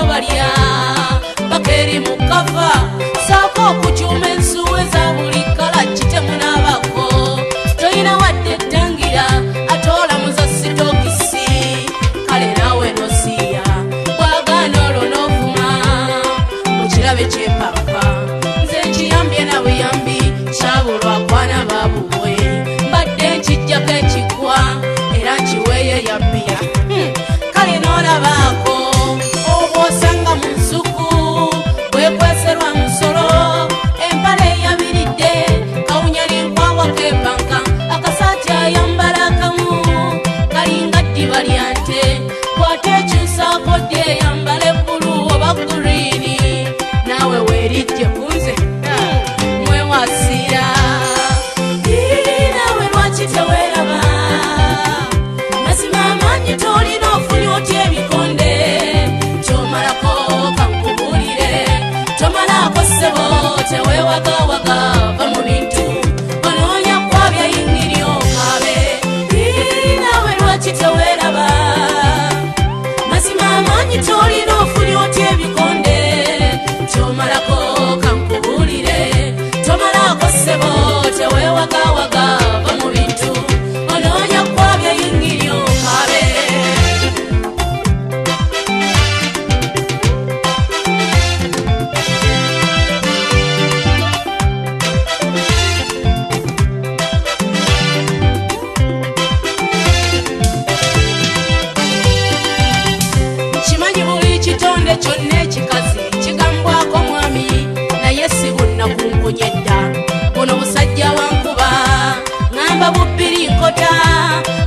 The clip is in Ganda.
balya bakeri mukafa sako kuchuma ensuwe za buli kala kitemu n'abako toyina wadde tangira atola muzasitokisi kale nawe nosiya bwagana olwo n'ovuma mukirabe kyepapa nze nkiyambye na buyambi kyabulwa kwana babubwe mbadde nkijjako ekikwa era nkiweeyo yabbiya kale n'olabaako obwosanga mu nsuku bwekweserwa musolo empale eyabiridde kawunya n'enkwawa kebanka akasaati ayambala akamu kalinga ddiba lya nte bw'ate ekyusaako ddi eyambala ebbulu oba guriini naawe weerijje kunze mwewasiira naawe lwaki teweeraba mazima amaanyi tolina ofunye otya ebikonde kyomalako kankubuulire tomalaako ssebo teweewagawaga va mu bintu onoonya kwabya yingiri okaabe naawe lwaki teweeraba mazima amaanyi tolina ofunye otya ebikonde kyomalako kankubuulire tomalaako ssebo teweewagawaga va mu bintu onoonya kwabya yingiri okaabe kimanyi buli kitonde kyonna ekikazi kigambwako mwami naye si bunnakunkunyedda buno busajja wankuba ngamba bubbiri nkota